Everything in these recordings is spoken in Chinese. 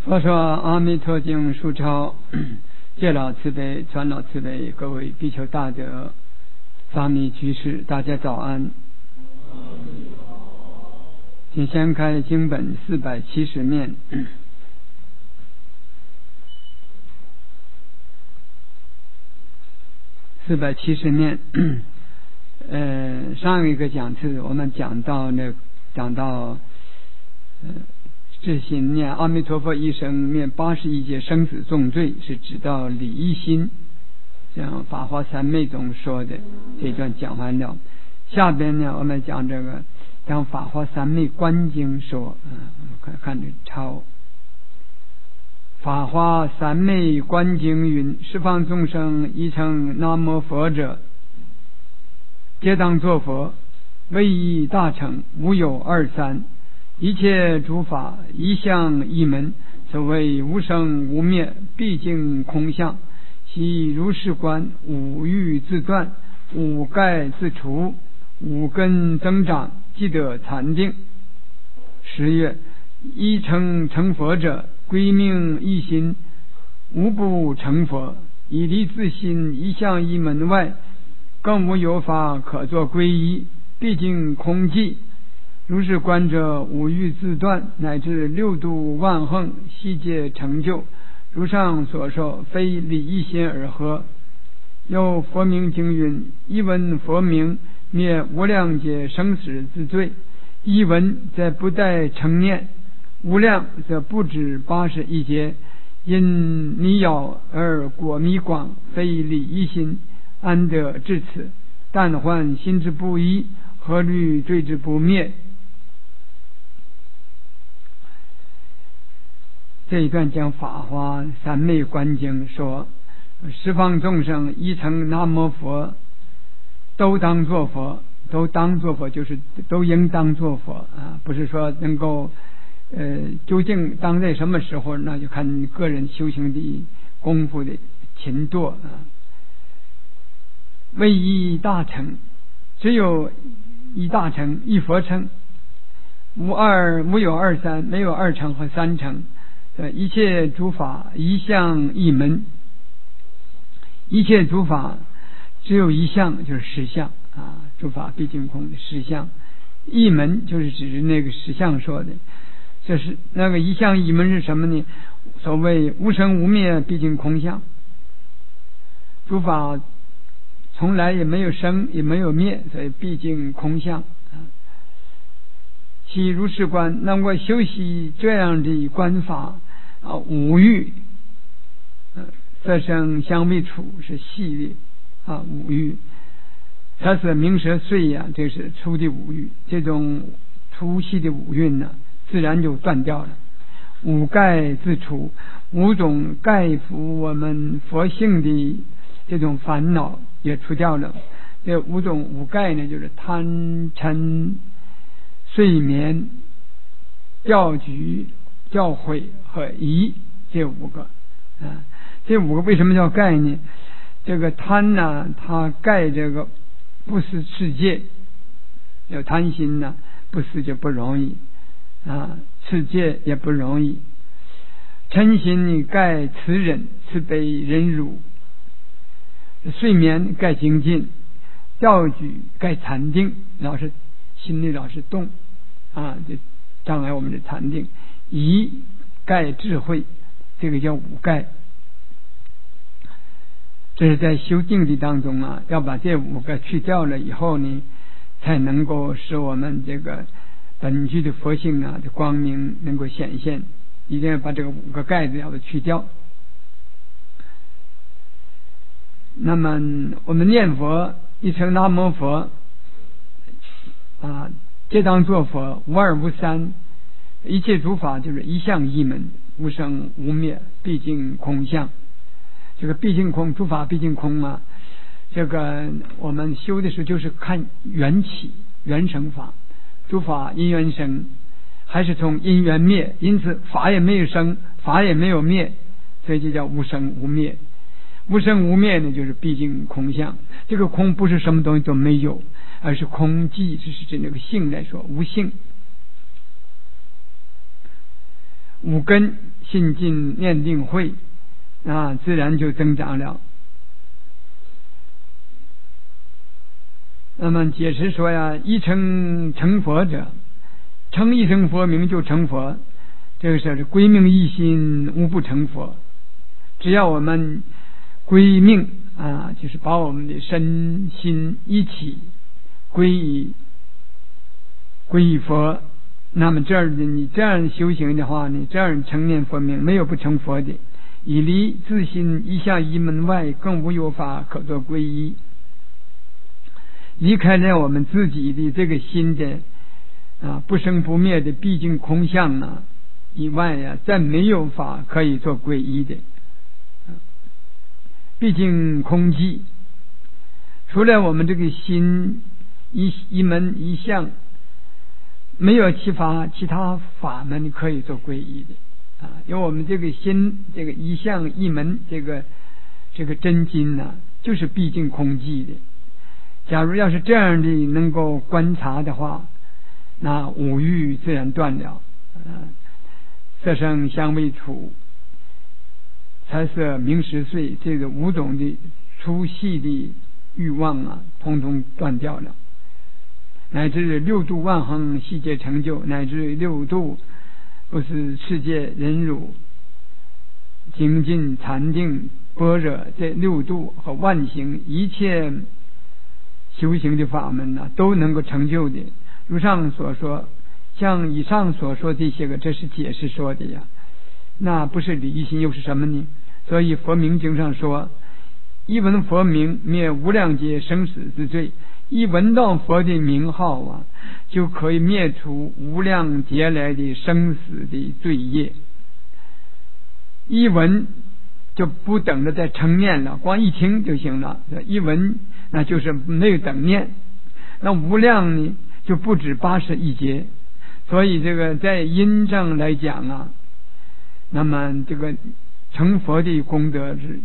佛说阿弥陀经书抄，借老慈悲，传老慈悲，各位比丘大德、沙弥居士，大家早安。请先开经本470面。470面，上一个讲次我们讲到至心念阿弥陀佛一生灭81劫生死重罪，是指到理一心，像法华三昧中说的，这段讲完了。下边呢，我们讲法华三昧观经说，看这抄。法华三昧观经云：十方众生一称南无佛者，皆当作佛，唯一大乘，无有二三。一切诸法一相一门，所谓无生无灭，毕竟空相。其如是观，五欲自断，五盖自除，五根增长，即得禅定。10月，一称成佛者，归命一心，无不成佛。以离自心一相一门外，更无有法可作归依，毕竟空寂。如是观者，五欲自断，乃至六度万恒，悉皆成就。如上所说，非理一心而合。有佛名经云：一闻佛名，灭无量劫生死之罪。一闻则不待成念，无量则不止81劫。因迷扰而果迷广，非理一心，安得至此？但患心之不一，何虑罪之不灭？这一段讲法华三昧观经说，十方众生一称南无佛，都当作佛，都当作佛就是都应当作佛啊，不是说能够究竟当在什么时候，那就看个人修行的功夫的勤惰啊。唯一大乘，只有一大乘，一佛乘，无有二三，没有二乘和三乘。一切诸法一相一门，一切诸法只有一相，就是实相啊。诸法毕竟空的实相，一门就是指那个实相说的。就是那个一相一门是什么呢？所谓无生无灭，毕竟空相。诸法从来也没有生，也没有灭，所以毕竟空相。其如是观，那我修习这样的观法啊，五欲，色声香味触是细的啊，五欲，它是名舌碎呀，这是粗的五欲，这种粗细的五蕴呢，自然就断掉了。五盖自除，五种盖覆我们佛性的这种烦恼也除掉了。这五种五盖呢，就是贪嗔睡眠、钓局、教诲和疑，这五个啊。这五个为什么叫盖呢？这个贪呢，它盖这个不思世界，有贪心呢，不思就不容易啊，世界也不容易。嗔心你盖慈忍、慈悲、忍辱；睡眠盖精进，教举盖禅定，心里老是动啊，就障碍我们的禅定。疑盖智慧，这个叫五盖。这是在修定的当中啊，要把这五个去掉了以后呢，才能够使我们这个本具的佛性啊的光明能够显现。一定要把这个五个盖子要去掉。那么我们念佛一称南无佛啊，皆当作佛，无二无三。一切诸法就是一相一门，无生无灭，毕竟空相。这个毕竟空，诸法毕竟空啊。这个我们修的时候就是看缘起缘生法，诸法因缘生，还是从因缘灭，因此法也没有生，法也没有灭，所以就叫无生无灭。无生无灭呢，就是毕竟空相。这个空不是什么东西都没有，而是空寂，这是指那个性来说，无性。五根信进念定慧自然就增长了。那么解释说呀，一称成佛者，称一声佛名就成佛，这个是归命一心，无不成佛。只要我们归命就是把我们的身心一起归于佛，那么你这样修行的话，你这样成念佛名，没有不成佛的。以离自心一向一门外，更无有法可作皈依。离开了我们自己的这个心的不生不灭的毕竟空相以外再没有法可以做皈依的。毕竟空寂，除了我们这个心一门一相，没有其他法门可以做皈依的因为我们这个心这个一相一门这个真经就是毕竟空寂的。假如要是这样的能够观察的话，那五欲自然断了色声香味触财色名食睡，这个五种的粗细的欲望统统断掉了，乃至六度万行悉皆成就，乃至六度不是世界忍辱精进禅定般若，这六度和万行一切修行的法门都能够成就的。如上所说，像以上所说这些个，这是解释说的呀，那不是离心又是什么呢？所以佛名经上说，一闻佛名灭无量劫生死之罪，一闻到佛的名号就可以灭除无量劫来的生死的罪业。一闻就不等着再成念了，光一听就行了，一闻那就是没有等念。那无量呢就不止81劫，所以这个在因上来讲那么这个成佛的功德是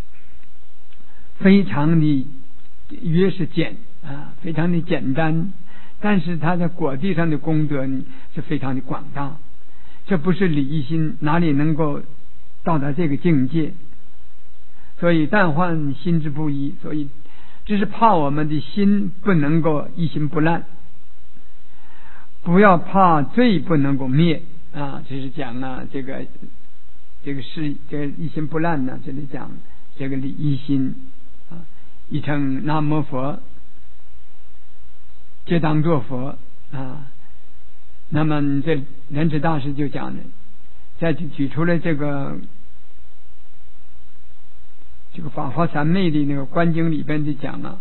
非常的约是非常的简单，但是它在果地上的功德呢是非常的广大。这不是理一心哪里能够到达这个境界，所以但患心之不一，所以只是怕我们的心不能够一心不乱，不要怕罪不能够灭这是讲这个是这个一心不乱这里讲这个理一心一称南无佛皆当作佛那么这莲池大师就讲了，再举出了这个法华三昧的那个观经里边的讲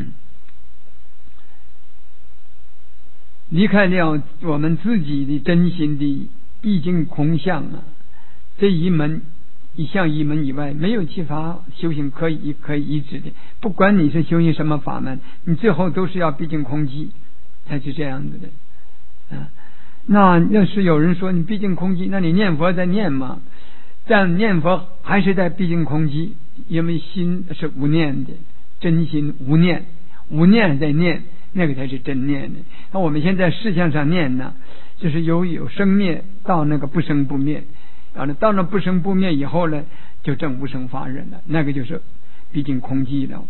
离开了我们自己的真心的毕竟空相这一门一相一门以外，没有其他修行可以依止的。不管你是修行什么法门，你最后都是要毕竟空寂，才是这样子的那要是有人说你毕竟空寂，那你念佛在念嘛，但念佛还是在毕竟空寂，因为心是无念的，真心无念，无念在念，那个才是真念的。那我们现在事项上念就是有生灭到那个不生不灭，到那不生不灭以后呢，就证无生法忍了，那个就是毕竟空寂了。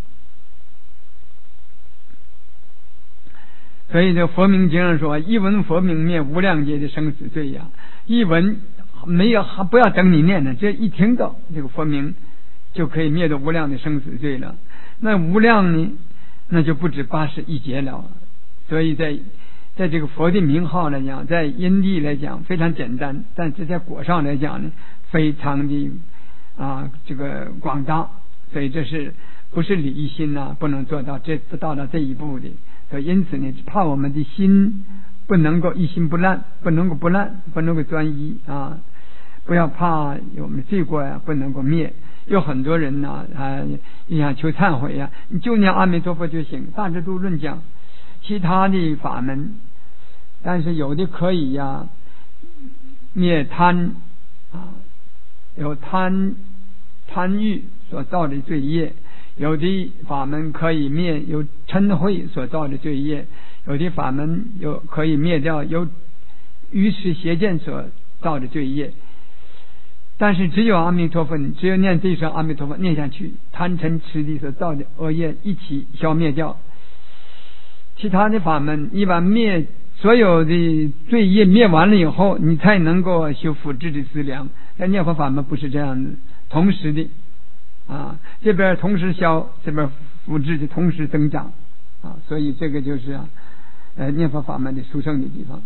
所以这佛名经上说，一闻佛名灭无量劫的生死罪一闻没有，还不要等你念呢，这一听到这个佛名就可以灭掉无量的生死罪了。那无量呢，那就不止81劫了。所以在这个佛的名号来讲，在因地来讲非常简单，但是在果上来讲呢，非常的这个广大。所以这是不是理一心不能做到，不到这一步的。所以因此呢，怕我们的心不能够一心不乱，不能够不乱，不能够专一不要怕我们的罪过不能够灭。有很多人你想求忏悔你就念阿弥陀佛就行。大智度论讲其他的法门，但是有的可以灭贪有贪欲所造的罪业，有的法门可以灭有嗔恚所造的罪业，有的法门可以灭掉有愚痴邪见所造的罪业。 但是只有阿弥陀佛，你只有念这一声阿弥陀佛念下去，贪嗔痴地所造的恶业一起消灭掉。其他的法门一般灭所有的罪业灭完了以后，你才能够修福智的资粮。但念佛法门不是这样子，同时的这边同时消，这边福智的同时增长所以这个就是念佛法门的殊胜的地方。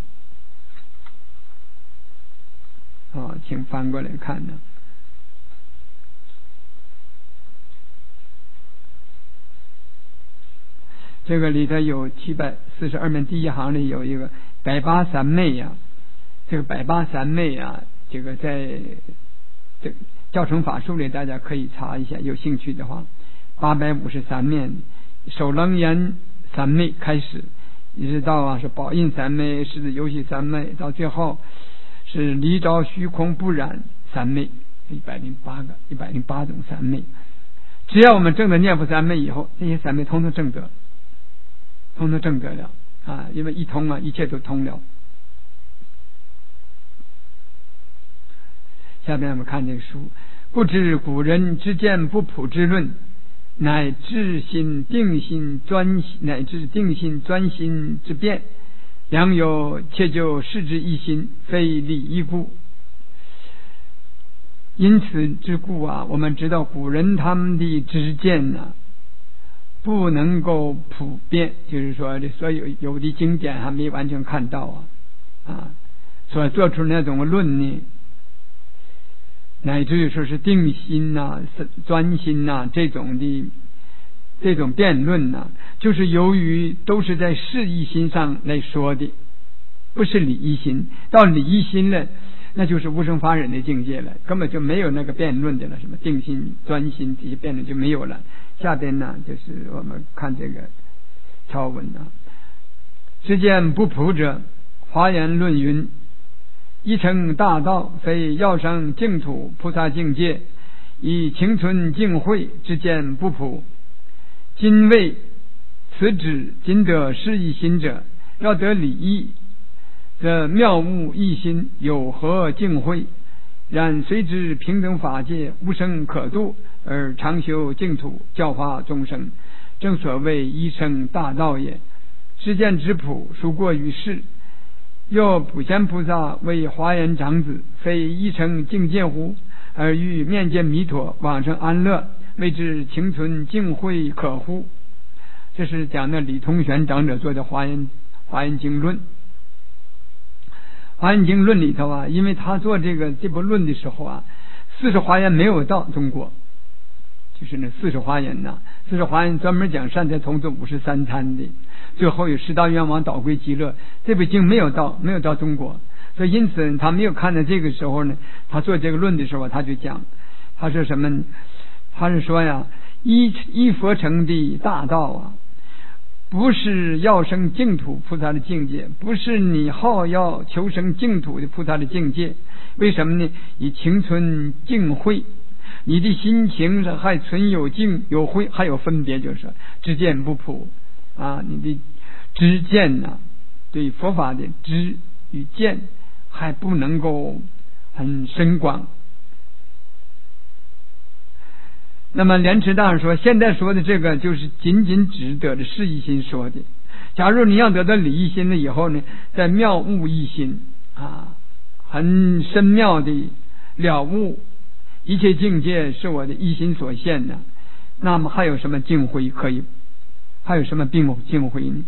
请翻过来看呢。这个里头有742门第一行里有一个百八三昧这个百八三昧这个在这个教程法术里大家可以查一下，有兴趣的话。853面首楞严三昧开始，一直到是宝印三昧、狮子游戏三昧，到最后是离着虚空不染三昧，108种三昧。只要我们证得念佛三昧以后，这些三昧通通证得了因为一通一切都通了。下边我们看这个书，不知古人之见不普之论，乃至定心专心之变，良有切就视之一心，非理一故。因此之故我们知道古人他们的知见不能够普遍，就是说所有的经典还没完全看到所做出那种论呢，乃至于说是定心专心这种辩论就是由于都是在事一心上来说的，不是理一心。到理一心了，那就是无生法忍的境界了，根本就没有那个辩论的了，什么定心专心这些辩论就没有了。下边就是我们看这个条文知见不普者，华严论云：一乘大道，非要生净土菩萨境界，以情存净慧之见不普。今谓此指今得是一心者，要得理义，则妙悟一心，有何净慧？然虽知平等法界无生可度，而常修净土，教化众生，正所谓一乘大道也。知见之普，殊过于世。又普贤菩萨为华严长子，非一乘境界乎？而欲面见弥陀，往生安乐，谓之情存净慧可乎？这是讲的李通玄长者做的华严经论。华严经论里头因为他做这部论的时候40华严没有到中国，就是那40华严40华严专门讲善财童子53参的，最后有10大愿王导归极乐，这部经没有到中国，所以因此他没有看到这个时候呢，他做这个论的时候他就讲，他说什么？他是说依佛成的大道不是要生净土菩萨的境界，不是你要求生净土的菩萨的境界。为什么呢？以情存净慧，你的心情是还存有净有慧，还有分别，就是知见不普你的知见对佛法的知与见还不能够很深广。那么莲池大师说，现在说的这个就是仅仅只得的是一心说的。假如你要得到理一心了以后呢，在妙悟一心很深妙的了悟一切境界是我的一心所现的，那么还有什么净慧还有什么净慧呢？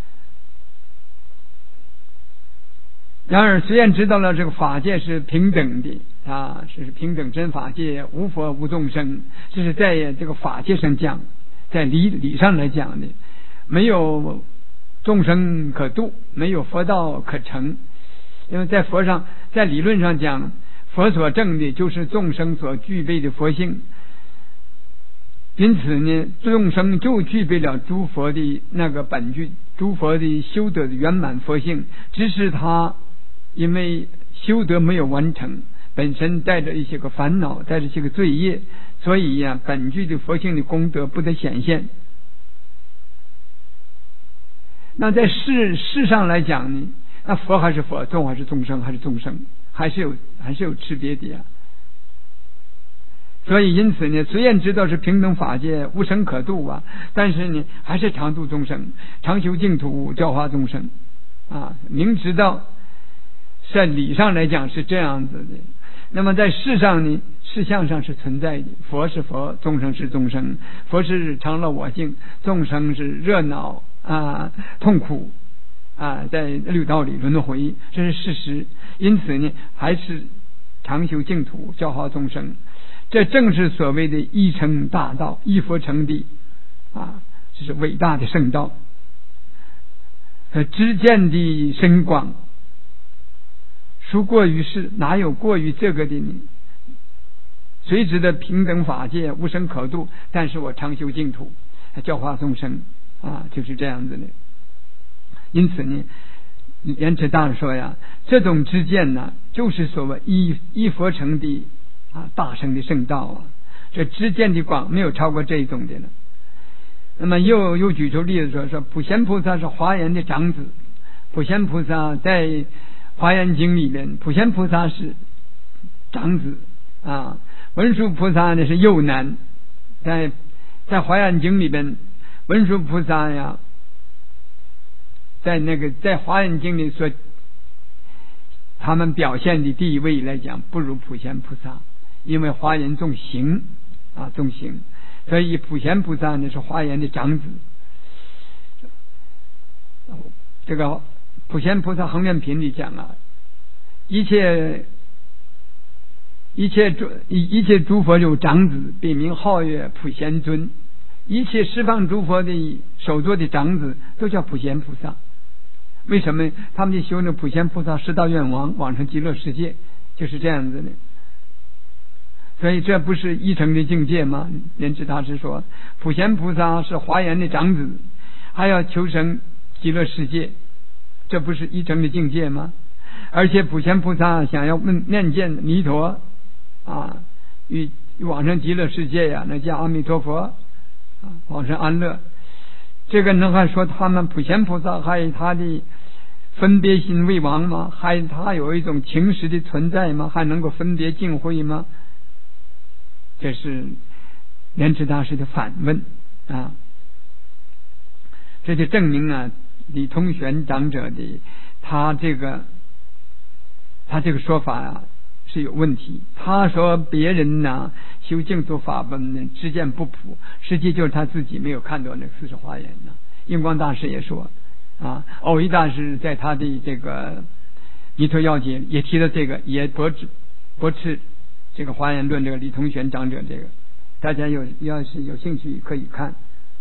然而虽然知道了这个法界是平等的是平等真法界，无佛无众生，这是在这个法界上讲，在理上来讲的，没有众生可度，没有佛道可成。因为在理论上讲，佛所证的就是众生所具备的佛性，因此呢，众生就具备了诸佛的那个本具，诸佛的修德的圆满佛性，只是他因为修德没有完成，本身带着一些个烦恼，带着一些个罪业，所以本具的佛性的功德不得显现。那在世上来讲呢，那佛还是佛，众还是众生还是众生，还是有区别的所以因此呢，虽然知道是平等法界无生可度啊，但是呢还是常度众生，常修净土，教化众生啊。明知道在理上来讲是这样子的，那么在事上呢，事相上是存在的。佛是佛，众生是众生，佛是常乐我净，众生是热闹啊痛苦啊，在六道里轮回，这是事实。因此呢，还是常修净土，教化众生。这正是所谓的一成大道，一佛成地啊，这是伟大的圣道。知见的深广，孰过于世？哪有过于这个的呢？虽知的平等法界无生可度，但是我常修净土，教化众生啊，就是这样子的。因此呢，莲池大师说呀，这种知见呢，就是所谓一佛成地啊，大乘的圣道啊。这知见的广没有超过这种的了。那么又举出例子说普贤菩萨是华严的长子，普贤菩萨在华严经里面，普贤菩萨是长子啊，文殊菩萨呢是幼男。在华严经里边，文殊菩萨呀，在华严经里说，他们表现的地位来讲，不如普贤菩萨，因为华严重行啊，重行，所以普贤菩萨呢是华严的长子。这个普贤菩萨恒愿品里讲啊，一切诸佛有长子，笔名号曰普贤尊。一切十方诸佛的首座的长子都叫普贤菩萨。为什么？他们就修那普贤菩萨十大愿王，往生极乐世界，就是这样子的。所以这不是一乘的境界吗？莲池大师说，普贤菩萨是华严的长子，还要求生极乐世界，这不是一乘的境界吗？而且普贤菩萨想要面见弥陀啊，与往生极乐世界呀，那叫阿弥陀佛啊，往生安乐。这个能还说他们普贤菩萨还有他的分别心为王吗？还他有一种情识的存在吗？还能够分别净慧吗？这是莲池大师的反问啊。这就证明啊，李通玄长者的他这个说法啊是有问题。他说别人呢修净土法门呢知见不普，实际就是他自己没有看到那四十华严呢。印光大师也说啊，藕益大师在他的这个弥陀要解也提了这个，也驳斥这个华严论这个李通玄长者这个，大家要是有兴趣可以看。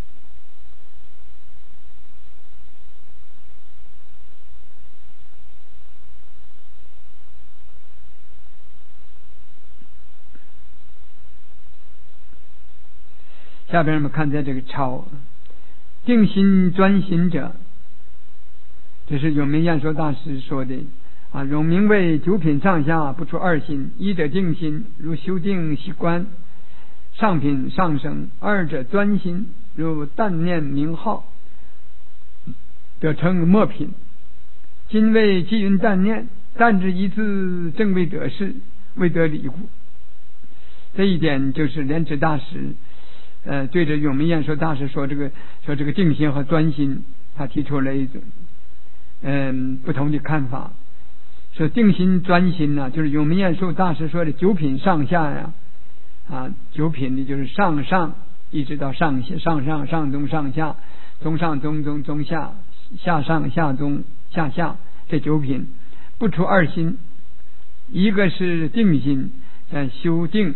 下边我们看在这个抄定心专心者，这是永明演说大师说的啊。永明为九品上下不出二心，一者定心，如修定习观；上品上升，二者专心，如但念名号，得称末品。今为积云但念，但之一字，正为得事，未得理故。这一点就是莲池大师对着永明演说大师说这个定心和专心，他提出了一种不同的看法。说定心专心呢，就是永明演说大师说的九品上下呀啊，九品的就是上一直到上下，上中上下，中上中下，下上下中下下，这九品不出二心，一个是定心，修定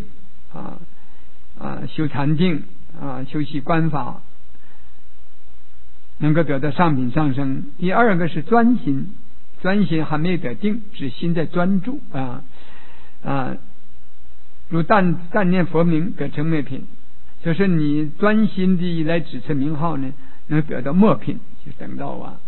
修禅定修习观法，能够得到上品上升。第二个是专心，专心还没得定，只心在专注如但念佛名得成末品，就是你专心的来指持名号呢，能得到末品，就等到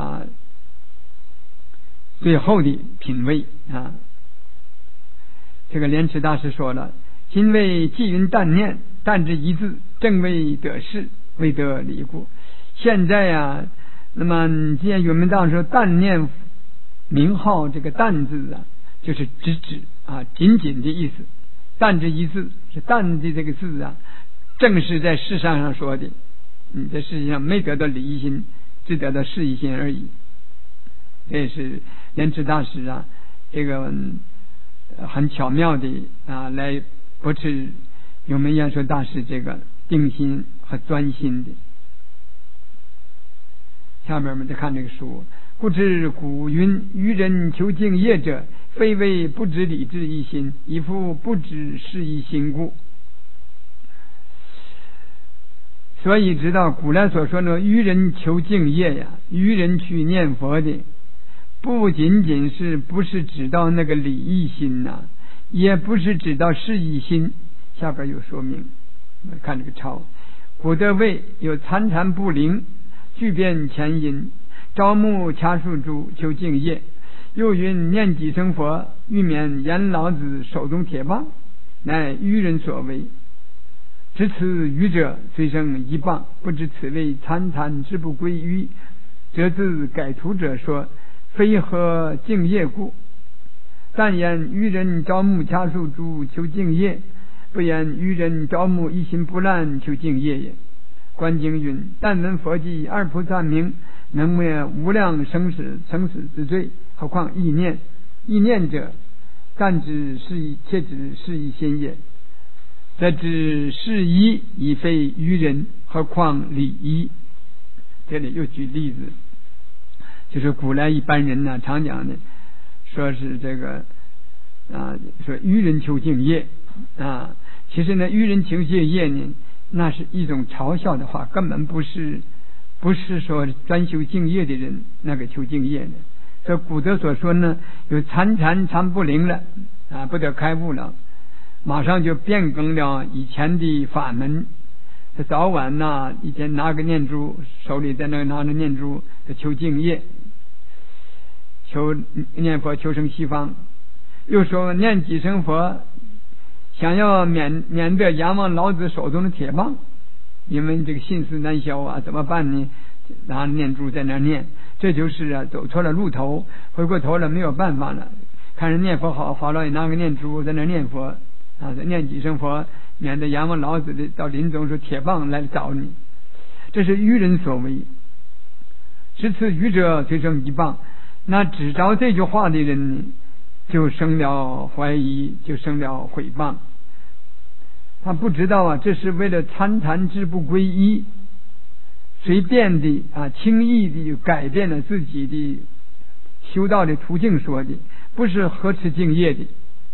最后的品位啊。这个莲池大师说了，今为积云但念，但之一字，正为得事，未得理故。现在那么既然永明大师说但念名号，这个但字就是直指紧紧的意思， 但这一字是但的这个字啊，正是在世上说的，你在世界上没得到礼义心，只得到事义心而已。这也是莲池大师啊，这个很巧妙的啊来驳斥永明延寿大师这个定心和专心的。下面我们再看这个书，故知古云：愚人求敬业者，非为不知理智一心，以复不知事一心故。所以知道古来所说的愚人求敬业呀，愚人去念佛的，不仅仅是不是指到那个理义心呐，也不是指到事义心。下边有说明，我们看这个抄，古德谓有参禅不灵，具变前因，朝暮掐树珠求敬业。又云念几声佛，欲免阎老子手中铁棒，乃愚人所为。知此愚者，虽生一棒，不知此为参禅之不归于，则自改图者说，非何敬业故。但言愚人朝暮掐树珠求敬业，不言愚人朝暮一心不乱求敬业也。观经云：但闻佛迹二菩萨名，能灭无量生死之罪，何况意念？意念者，但指是以切指是以心也。则指是一已非愚人，何况理一？这里又举例子，就是古来一般人呢常讲的，说是这个说愚人求敬业啊，其实呢愚人求敬业呢，那是一种嘲笑的话，根本不是说专修敬业的人那个求敬业的。所以古德所说呢，有参禅不灵了啊，不得开悟了，马上就变更了以前的法门，早晚呐，以前拿个念珠，手里在那拿着念珠求敬业，求念佛求生西方。又说念几声佛，想要免得阎王老子手中的铁棒，因为这个心思难消啊，怎么办呢？拿着念珠在那念，这就是走错了路头，回过头了没有办法了。看人念佛好了，也拿个念珠在那念佛啊，念几声佛，免得阎王老子的到临终说铁棒来找你，这是愚人所为。知此愚者，虽生一棒。那只着这句话的人呢，就生了怀疑，就生了毁谤。他不知道啊，这是为了参禅之不归一，随便的轻易的改变了自己的修道的途径说的，不是合持敬业的。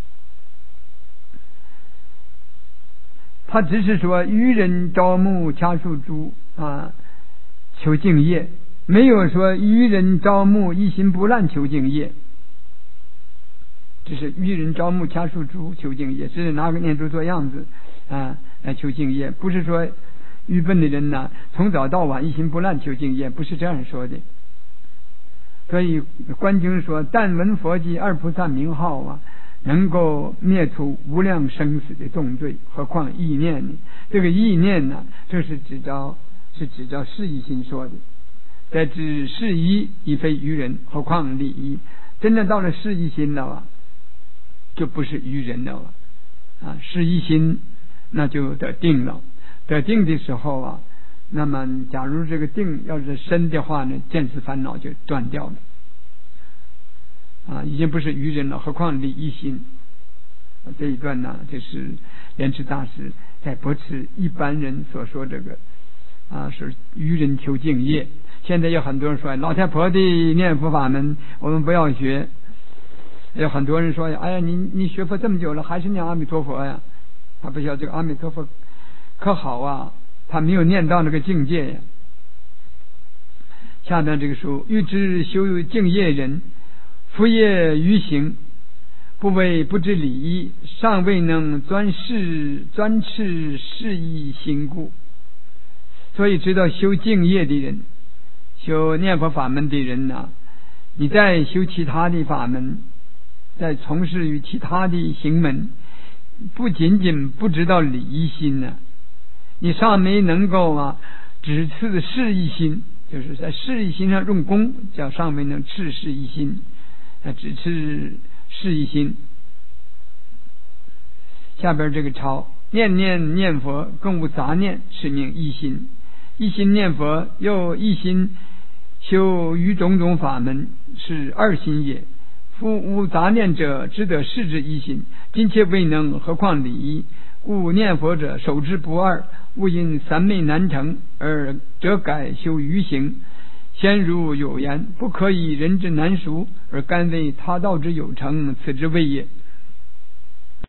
他只是说愚人朝暮掐树珠求敬业，没有说愚人朝暮一心不乱求敬业。这是愚人朝暮掐树珠求敬业，是拿个念珠做样子来求敬业，不是说愚笨的人呢从早到晚一心不乱求敬业，不是这样说的。所以观经说，但闻佛迹二菩萨名号能够灭除无量生死的重罪，何况意念呢？这个意念呢，这是指着事义心说的。在指事义已非愚人，何况理义？真的到了事义心了就不是愚人了事义心那就得定了。得定的时候那么假如这个定要是深的话呢，见思烦恼就断掉了已经不是愚人了，何况理义心。这一段呢，就是莲池大师在驳斥一般人所说这个是愚人求敬业。现在有很多人说老太婆的念佛法门我们不要学，有很多人说哎呀你学佛这么久了还是念阿弥陀佛呀，他不晓得这个阿弥陀佛可好他没有念到那个境界呀。下面这个书，欲知修敬业人，夫业于行，不为不知礼义，尚未能专持事义行故。所以知道修敬业的人，修念佛法门的人你在修其他的法门，在从事于其他的行门，不仅仅不知道礼义心你尚没能够只持事义心，就是在事义心上用功，叫尚没能持事义心，只持事义心。 下边这个抄，念念念佛，更无杂念，是名一心。一心念佛，又一心修于种种法门，是二心也。夫无杂念者，只得视之一心。今且未能，何况理一？故念佛者，守之不二。勿因三昧难成，而则改修余行。先如有言，不可以人之难熟，而甘为他道之有成，此之谓也。